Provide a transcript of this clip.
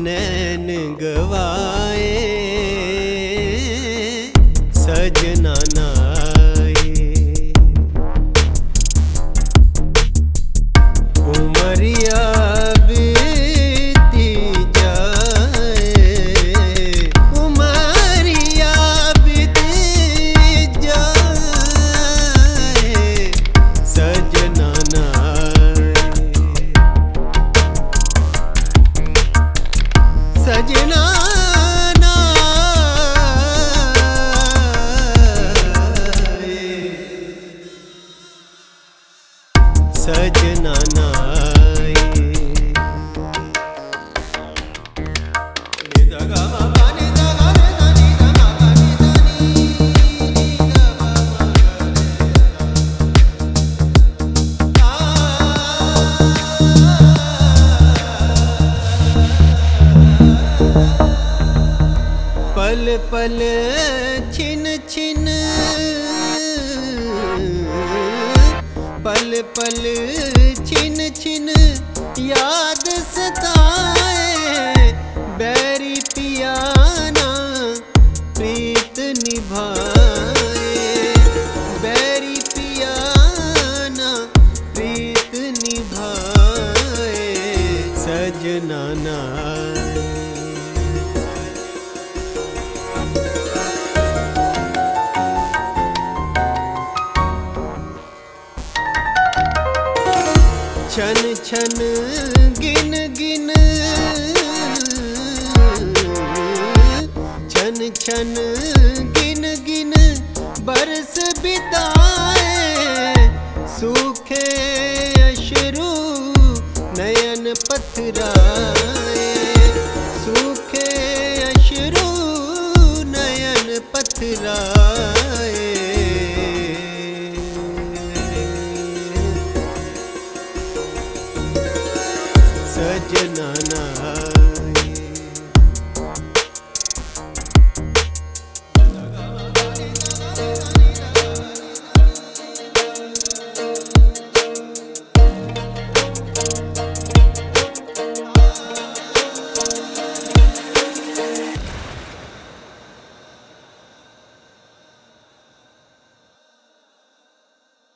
नैन गवाए सजना नाए। उमरिया बीती जाए, उमरिया बीती जाए सजना नाए। सजना सजना नाए। पल पल छिन छिन, पल पल छिन छिन याद सताए। बैरी पियाना प्रीत निभाए, बैरी पियाना प्रीत निभाए सजना नाए। छन छन गिन गिन, छन छन गिन गिन बरस बिताए। सूखे अश्रु नयन पथराए, सूखे अश्रु नयन पथराए सजना नाए।